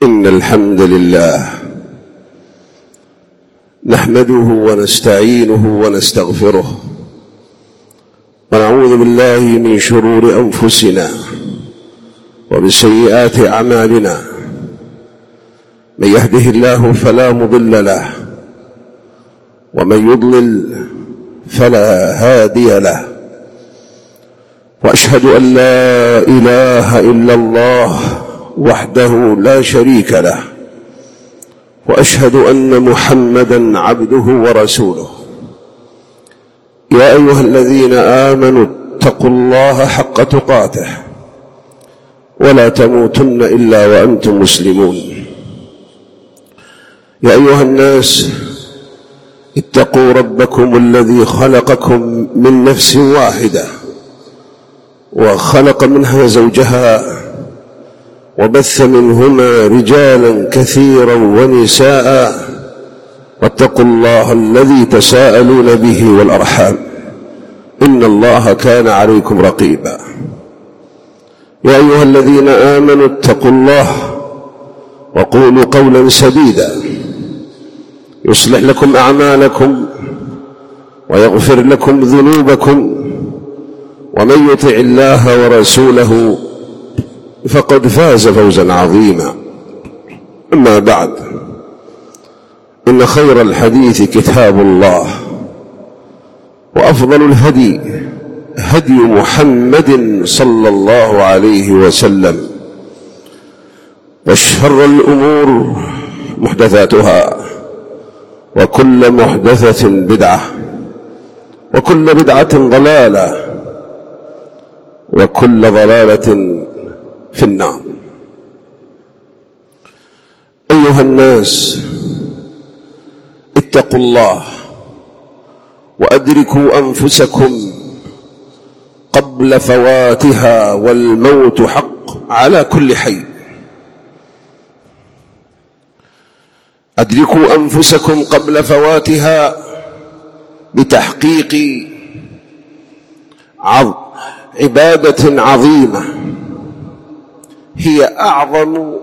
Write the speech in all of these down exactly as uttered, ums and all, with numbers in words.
إن الحمد لله نحمده ونستعينه ونستغفره ونعوذ بالله من شرور أنفسنا ومن سيئات أعمالنا. من يهده الله فلا مضل له ومن يضلل فلا هادي له، وأشهد أن لا إله إلا الله وحده لا شريك له، وأشهد أن محمدًا عبده ورسوله. يا أيها الذين آمنوا اتقوا الله حق تقاته ولا تموتن إلا وأنتم مسلمون. يا أيها الناس اتقوا ربكم الذي خلقكم من نفس واحدة وخلق منها زوجها وبث منهما رجالا كثيرا ونساء، واتقوا الله الذي تساءلون به والأرحام إن الله كان عليكم رقيبا. يا أيها الذين آمنوا اتقوا الله وقولوا قولا سديدا يصلح لكم أعمالكم ويغفر لكم ذنوبكم، ومن يطع الله ورسوله فقد فاز فوزا عظيما. أما بعد، إن خير الحديث كتاب الله، وأفضل الهدي هدي محمد صلى الله عليه وسلم، وشر الأمور محدثاتها، وكل محدثة بدعة، وكل بدعة ضلالة، وكل ضلالة في النار. أيها الناس اتقوا الله وأدركوا أنفسكم قبل فواتها، والموت حق على كل حي. أدركوا أنفسكم قبل فواتها بتحقيق عبادة عظيمة هي أعظم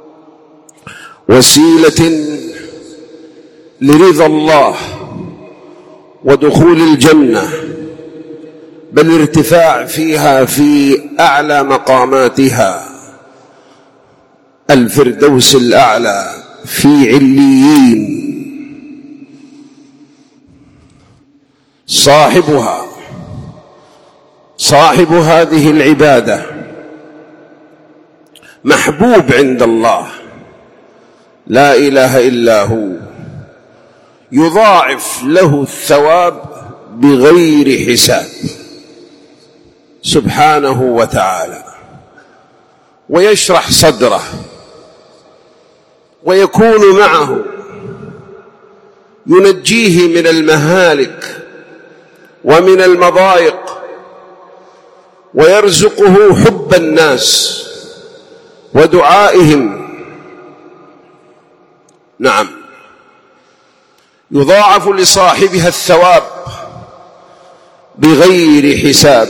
وسيلة لرضا الله ودخول الجنة، بل ارتفاع فيها في أعلى مقاماتها، الفردوس الأعلى في عليين. صاحبها صاحب هذه العبادة محبوب عند الله لا إله إلا هو، يضاعف له الثواب بغير حساب سبحانه وتعالى، ويشرح صدره ويكون معه، ينجيه من المهالك ومن المضايق، ويرزقه حب الناس ودعائهم. نعم، يضاعف لصاحبها الثواب بغير حساب.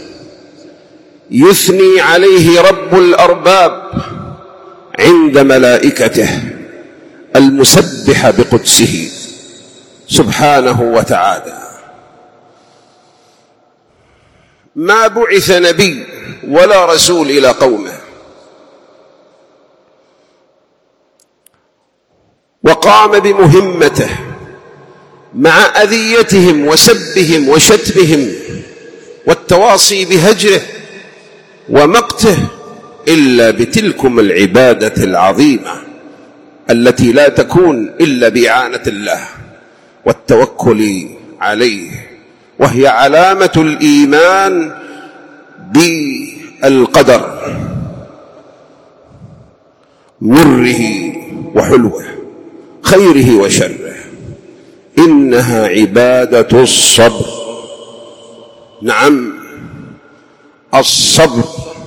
يثني عليه رب الأرباب عند ملائكته المسبحة بقدسه سبحانه وتعالى. ما بعث نبي ولا رسول إلى قومه وقام بمهمته مع أذيتهم وسبهم وشتمهم والتواصي بهجره ومقته إلا بتلكم العبادة العظيمة التي لا تكون إلا بإعانة الله والتوكل عليه، وهي علامة الإيمان بالقدر، مره وحلوه، خيره وشره. إنها عبادة الصبر. نعم، الصبر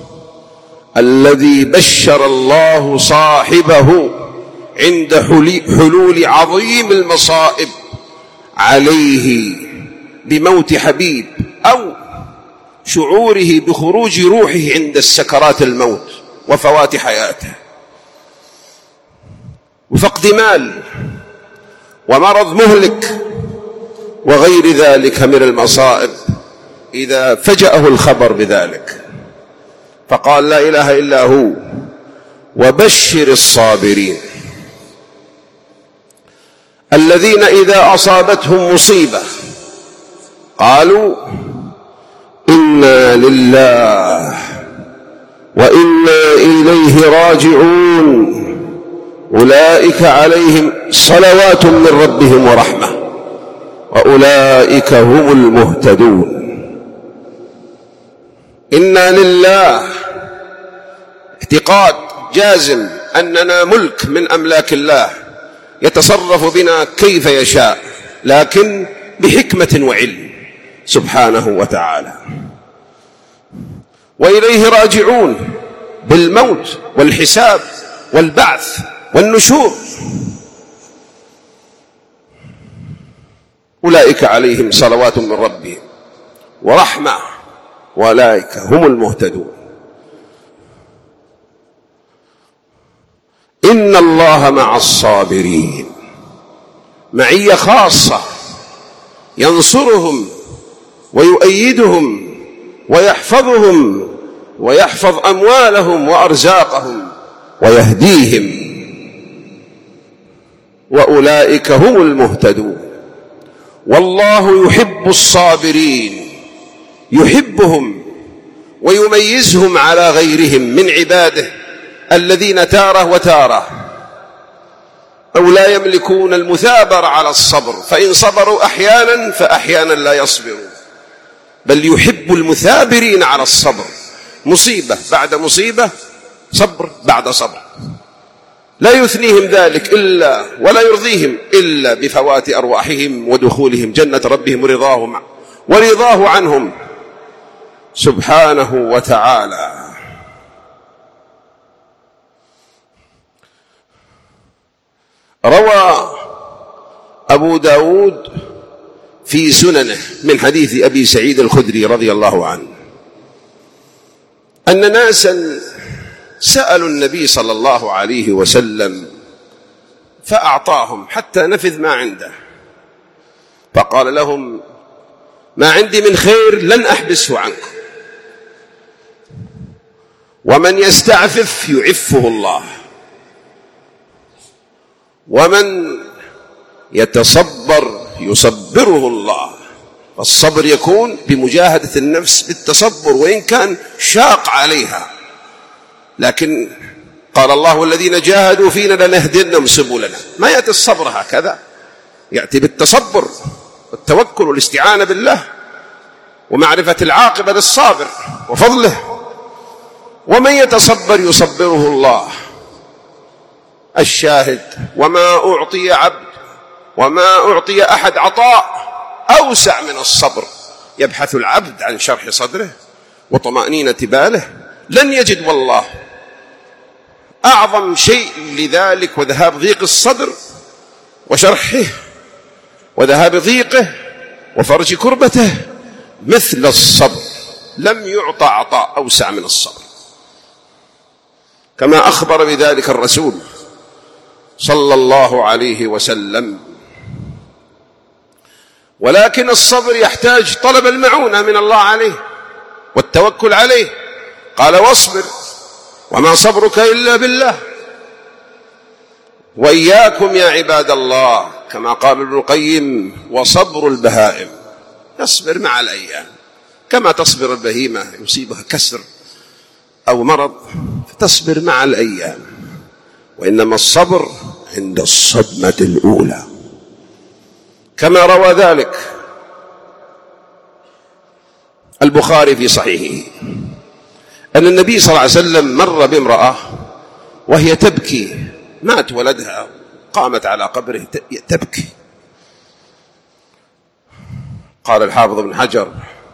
الذي بشر الله صاحبه عند حلول عظيم المصائب عليه بموت حبيب أو شعوره بخروج روحه عند السكرات الموت وفوات حياته. وفقد مال ومرض مهلك وغير ذلك من المصائب إذا فجأه الخبر بذلك، فقال لا إله إلا هو وبشر الصابرين الذين إذا أصابتهم مصيبة قالوا إنا لله وإنا إليه راجعون أولئك عليهم صلوات من ربهم ورحمة وأولئك هم المهتدون. إنا لله اعتقاد جازم أننا ملك من أملاك الله يتصرف بنا كيف يشاء، لكن بحكمة وعلم سبحانه وتعالى. وإليه راجعون بالموت والحساب والبعث والنشور. أولئك عليهم صلوات من ربهم ورحمة وأولئك هم المهتدون. إن الله مع الصابرين، معية خاصة، ينصرهم ويؤيدهم ويحفظهم ويحفظ أموالهم وأرزاقهم ويهديهم، وأولئك هم المهتدون. والله يحب الصابرين، يحبهم ويميزهم على غيرهم من عباده الذين تاره وتاره أو لا يملكون المثابرة على الصبر، فإن صبروا أحيانا فأحيانا لا يصبرون، بل يحب المثابرين على الصبر، مصيبة بعد مصيبة، صبر بعد صبر، لا يثنيهم ذلك إلا ولا يرضيهم إلا بفوات أرواحهم ودخولهم جنة ربهم ورضاه ورضاه عنهم سبحانه وتعالى. روى أبو داود في سننه من حديث أبي سعيد الخدري رضي الله عنه أن ناسا سألوا النبي صلى الله عليه وسلم فأعطاهم حتى نفذ ما عنده، فقال لهم ما عندي من خير لن أحبسه عنكم، ومن يستعفف يعفه الله، ومن يتصبر يصبره الله. الصبر يكون بمجاهدة النفس بالتصبر وإن كان شاق عليها، لكن قال الله والذين جاهدوا فينا لنهدينهم سبلنا. ما يأتي الصبر هكذا، يأتي بالتصبر والتوكل والاستعانة بالله ومعرفة العاقبة للصابر وفضله. ومن يتصبر يصبره الله. الشاهد وما أعطي عبد وما أعطي أحد عطاء أوسع من الصبر. يبحث العبد عن شرح صدره وطمأنينة باله، لن يجد والله أعظم شيء لذلك وذهاب ضيق الصدر وشرحه وذهاب ضيقه وفرج كربته مثل الصبر. لم يعطى عطاء أوسع من الصبر، كما أخبر بذلك الرسول صلى الله عليه وسلم. ولكن الصبر يحتاج طلب المعونة من الله عليه والتوكل عليه. قال واصبر وما صبرك إلا بالله. وإياكم يا عباد الله كما قال ابن القيم وصبر البهائم، يصبر مع الأيام كما تصبر البهيمة يصيبها كسر أو مرض فتصبر مع الأيام، وإنما الصبر عند الصدمة الأولى، كما روى ذلك البخاري في صحيحه أن النبي صلى الله عليه وسلم مر بامرأة وهي تبكي، مات ولدها، قامت على قبره تبكي. قال الحافظ ابن حجر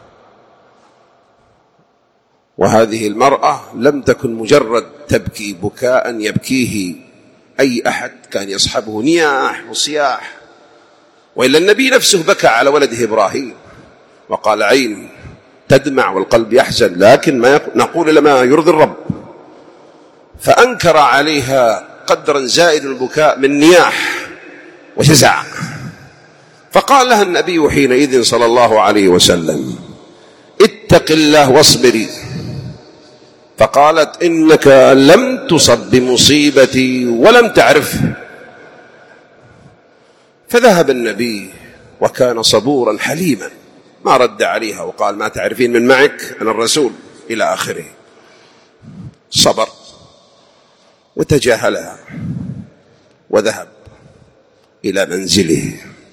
وهذه المرأة لم تكن مجرد تبكي بكاء يبكيه أي أحد، كان يصحبه نياح وصياح، وإلا النبي نفسه بكى على ولده إبراهيم وقال عين تدمع والقلب يحزن، لكن ما نقول لما يرضي الرب. فأنكر عليها قدرا زائد البكاء من نياح وجزع. فقال لها النبي حينئذ صلى الله عليه وسلم: اتق الله واصبري. فقالت: إنك لم تصب بمصيبتي ولم تعرف. فذهب النبي وكان صبورا حليما، ما رد عليها وقال: ما تعرفين من معك؟ أنا الرسول، إلى آخره. صبر وتجاهلها وذهب إلى منزله.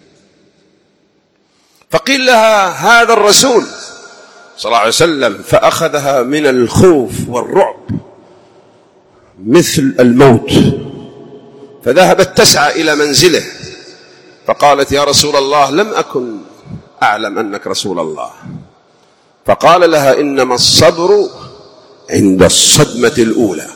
فقيل لها: هذا الرسول صلى الله عليه وسلم. فأخذها من الخوف والرعب مثل الموت، فذهبت تسعى إلى منزله. فقالت: يا رسول الله، لم أكن أعلم أنك رسول الله. فقال لها: إنما الصبر عند الصدمة الأولى.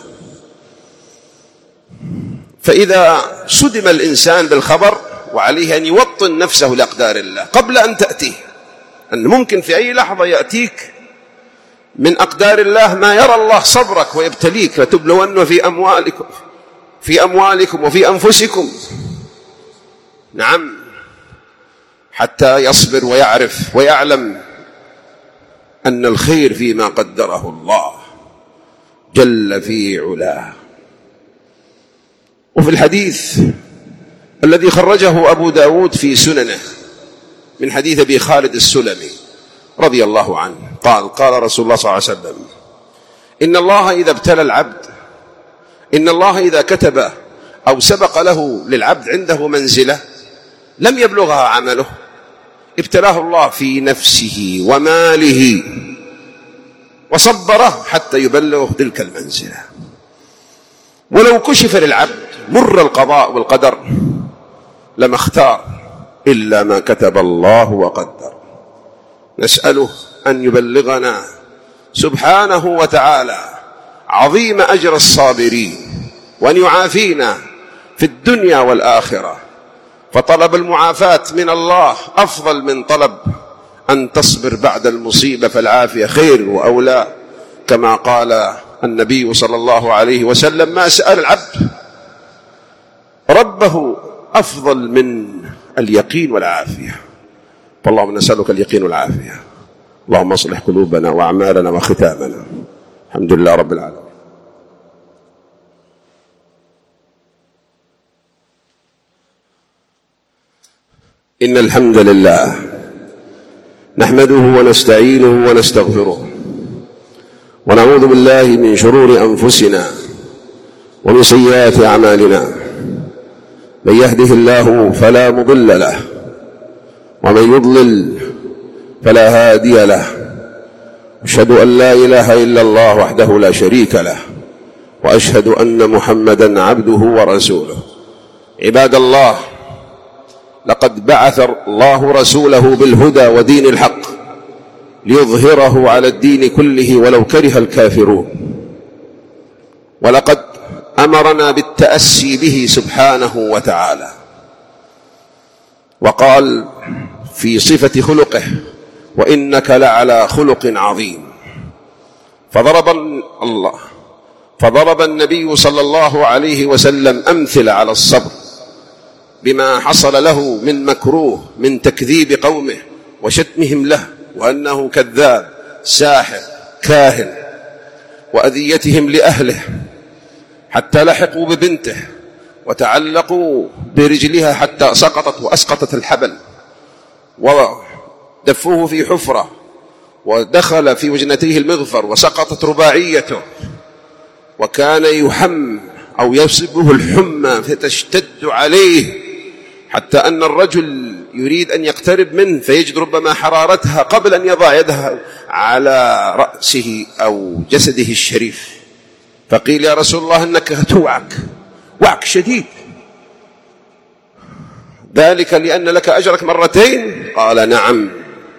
فإذا صدم الإنسان بالخبر وعليه أن يوطن نفسه لأقدار الله قبل أن تأتيه، أن ممكن في أي لحظة يأتيك من أقدار الله ما يرى الله صبرك ويبتليك. لتبلون في أموالكم في أموالكم وفي أنفسكم. نعم، حتى يصبر ويعرف ويعلم أن الخير فيما قدره الله جل في علاه. وفي الحديث الذي خرجه أبو داود في سننه من حديث أبي خالد السلمي رضي الله عنه قال: قال رسول الله صلى الله عليه وسلم: إن الله إذا ابتلى العبد إن الله إذا كتب أو سبق له للعبد عنده منزلة لم يبلغها عمله ابتلاه الله في نفسه وماله وصبره حتى يبلغ تلك المنزلة. ولو كشف للعبد مر القضاء والقدر لما اختار إلا ما كتب الله وقدر. نسأله أن يبلغنا سبحانه وتعالى عظيم أجر الصابرين، وأن يعافينا في الدنيا والآخرة. فطلب المعافاة من الله أفضل من طلب أن تصبر بعد المصيبة، فالعافية خير وأولى، كما قال النبي صلى الله عليه وسلم: ما سأل العبد ربه أفضل من اليقين والعافية. فاللهم نسألك اليقين والعافية. اللهم اصلح قلوبنا وأعمالنا وختامنا. الحمد لله رب العالمين. إن الحمد لله نحمده ونستعينه ونستغفره، ونعوذ بالله من شرور أنفسنا ومن سيئات أعمالنا. من يهده الله فلا مضل له، ومن يضلل فلا هادي له. أشهد أن لا إله إلا الله وحده لا شريك له، وأشهد أن محمدا عبده ورسوله. عباد الله، لقد بعث الله رسوله بالهدى ودين الحق ليظهره على الدين كله ولو كره الكافرون. ولقد أمرنا بالتأسي به سبحانه وتعالى، وقال في صفة خلقه: وإنك لعلى خلق عظيم. فضرب الله فضرب النبي صلى الله عليه وسلم أمثلة على الصبر بما حصل له من مكروه من تكذيب قومه وشتمهم له وأنه كذاب ساحر كاهن، وأذيتهم لأهله حتى لحقوا ببنته وتعلقوا برجلها حتى سقطت وأسقطت الحبل، ودفوه في حفرة ودخل في وجنتيه المغفر وسقطت رباعيته، وكان يحم أو يصيبه الحمى فتشتد عليه حتى أن الرجل يريد أن يقترب منه فيجد ربما حرارتها قبل أن يضع يدها على رأسه أو جسده الشريف. فقيل: يا رسول الله إنك توعك وعك شديد، ذلك لأن لك أجرك مرتين؟ قال: نعم.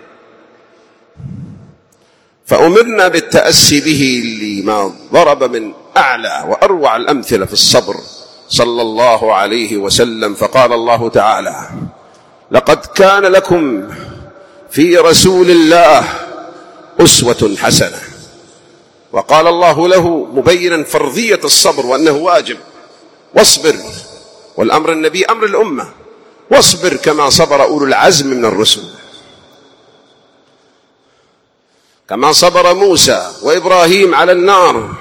فأمرنا بالتأسي به لما ضرب من أعلى وأروع الأمثلة في الصبر صلى الله عليه وسلم. فقال الله تعالى: لقد كان لكم في رسول الله أسوة حسنة. وقال الله له مبينا فرضية الصبر وأنه واجب، واصبر، والأمر النبي أمر الأمة، واصبر كما صبر أولو العزم من الرسل، كما صبر موسى وإبراهيم على النار،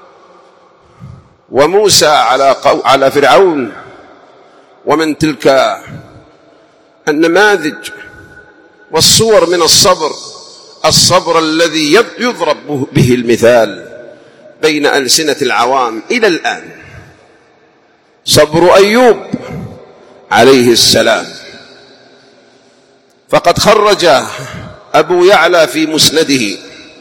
وموسى على على فرعون، ومن تلك النماذج والصور من الصبر، الصبر الذي يضرب به المثال بين ألسنة العوام إلى الآن، صبر أيوب عليه السلام. فقد خرج أبو يعلى في مسنده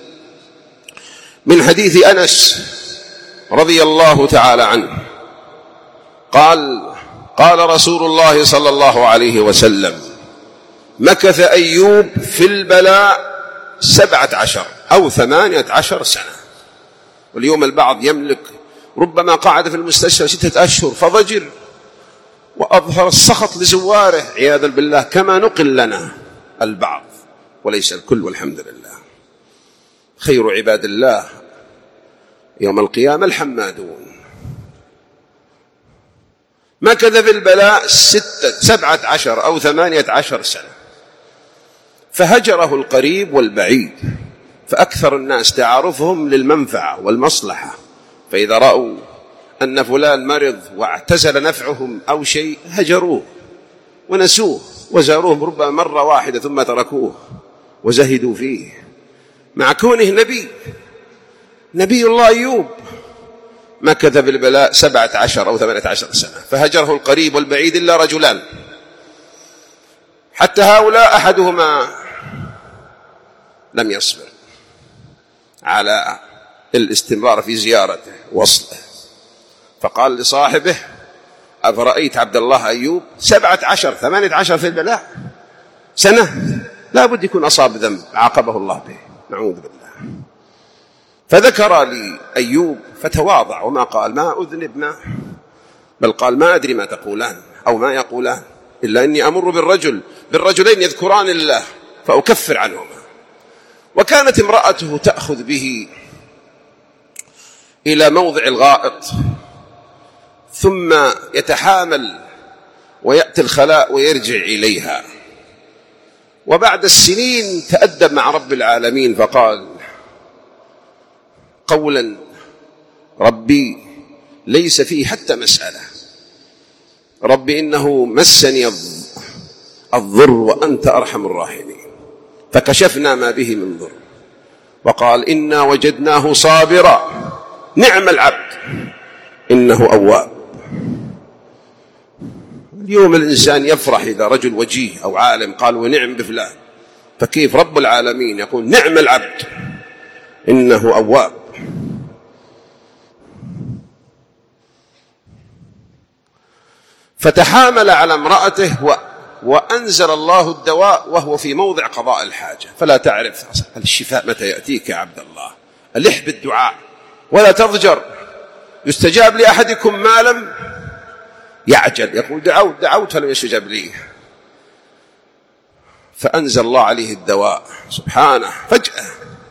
من حديث أنس رضي الله تعالى عنه قال: قال رسول الله صلى الله عليه وسلم: مكث أيوب في البلاء سبعة عشر أو ثمانية عشر سنة. واليوم البعض يملك ربما قعد في المستشفى ستة أشهر فضجر وأظهر السخط لزواره عياذا بالله، كما نقل لنا البعض وليس الكل، والحمد لله. خير عباد الله يوم القيامة الحمادون. مكث في البلاء ستة سبعة عشر أو ثمانية عشر سنة، فهجره القريب والبعيد، فأكثر الناس تعارفهم للمنفعة والمصلحة، فإذا رأوا أن فلان مرض واعتزل نفعهم أو شيء هجروه ونسوه وزاروه ربما مرة واحدة ثم تركوه وزهدوا فيه، مع كونه نبي نبي الله أيوب مكث في البلاء سبعة عشر أو ثمانية عشر سنة، فهجره القريب والبعيد إلا رجلان، حتى هؤلاء أحدهما لم يصبر على الاستمرار في زيارته وصله، فقال لصاحبه: أفرأيت عبد الله أيوب سبعة عشر ثمانية عشر في البلاء سنة، لا بد يكون أصاب ذنب عاقبه الله به، نعوذ بالله. فذكر لي أيوب فتواضع وما قال ما أذنب ما، بل قال: ما أدري ما تقولان أو ما يقولان، إلا أني أمر بالرجل بالرجلين يذكران الله فأكفر عنهما. وكانت امرأته تأخذ به إلى موضع الغائط، ثم يتحامل ويأتي الخلاء ويرجع إليها. وبعد السنين تأدب مع رب العالمين فقال قولا ربي ليس فيه حتى مسألة: ربي إنه مسني الضر وأنت أرحم الراحمين، فكشفنا ما به من ضر. وقال: إنا وجدناه صابرا نعم العبد إنه أواب. اليوم الإنسان يفرح إذا رجل وجيه أو عالم قال ونعم بفلان، فكيف رب العالمين يقول نعم العبد إنه أواب. فتحامل على امرأته و... وأنزل الله الدواء وهو في موضع قضاء الحاجة، فلا تعرف الشفاء متى يأتيك يا عبد الله، ألح بالدعاء ولا تضجر. يستجاب لأحدكم ما لم يعجل، يقول دعوت دعوت فلم يستجاب لي، فأنزل الله عليه الدواء سبحانه فجأة: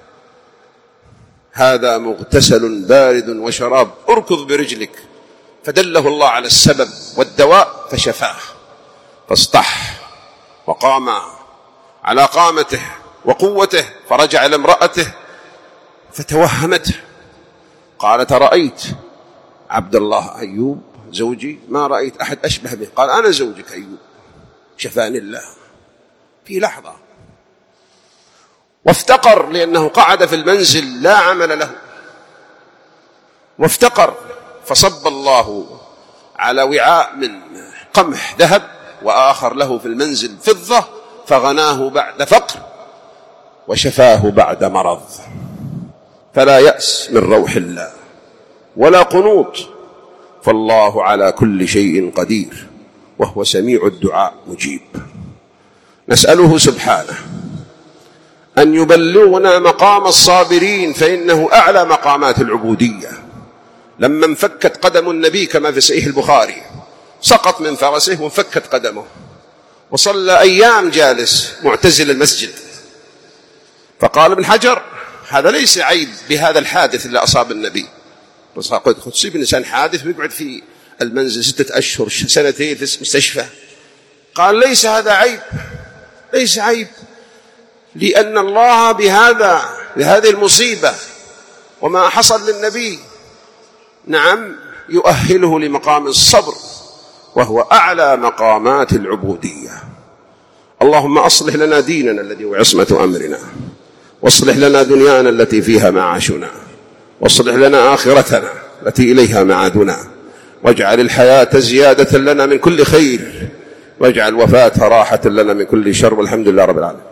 هذا مغتسل بارد وشراب، اركض برجلك. فدله الله على السبب والدواء فشفاه، فاصطح وقام على قامته وقوته، فرجع إلى امرأته فتوهمته، قالت: رأيت عبد الله أيوب زوجي؟ ما رأيت أحد أشبه به. قال: أنا زوجك أيوب، شفاني الله في لحظة. وافتقر لأنه قعد في المنزل لا عمل له، وافتقر، فصب الله على وعاء من قمح ذهب وآخر له في المنزل فضة، فغناه بعد فقر وشفاه بعد مرض. فلا يأس من روح الله ولا قنوط، فالله على كل شيء قدير وهو سميع الدعاء مجيب. نسأله سبحانه أن يبلغنا مقام الصابرين، فإنه أعلى مقامات العبودية. لما انفكت قدم النبي كما في صحيح البخاري، سقط من فرسه وانفكت قدمه، وصلى أيام جالس معتزل المسجد، فقال ابن حجر: هذا ليس عيب بهذا الحادث اللي أصاب النبي، بس قد تصيب الإنسان حادث ويقعد في المنزل ستة أشهر سنتين في المستشفى. قال ليس هذا عيب، ليس عيب، لأن الله بهذا بهذه المصيبة وما حصل للنبي نعم يؤهله لمقام الصبر، وهو أعلى مقامات العبودية. اللهم أصلح لنا ديننا الذي هو عصمة أمرنا، واصلح لنا دنيانا التي فيها معاشنا، واصلح لنا آخرتنا التي إليها معادنا، واجعل الحياة زيادة لنا من كل خير، واجعل الوفاة راحة لنا من كل شر، والحمد لله رب العالمين.